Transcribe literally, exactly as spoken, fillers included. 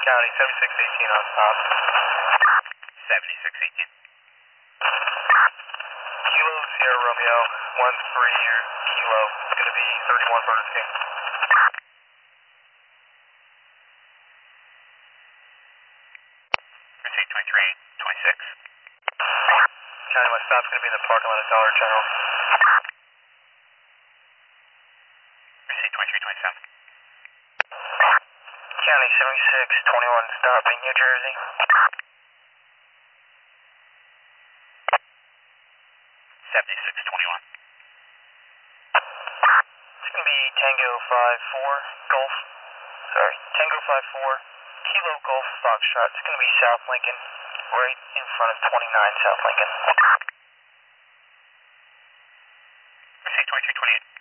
County, seventy-six eighteen on stop. seventy-six eighteen. Kilo Sierra Romeo, one three year Kilo. It's going to be thirty-one Burger King. Receive twenty-three twenty-six. County, my stop's going to be in the parking lot of Dollar General. Receive twenty-three twenty-seven. County, seventy-six twenty-one stop in New Jersey. seventy-six twenty-one. It's going to be Tango five four Golf. Sorry, Tango five four Kilo Golf Foxtrot. It's going to be South Lincoln, right in front of twenty-nine South Lincoln. Receive twenty-three twenty-eight.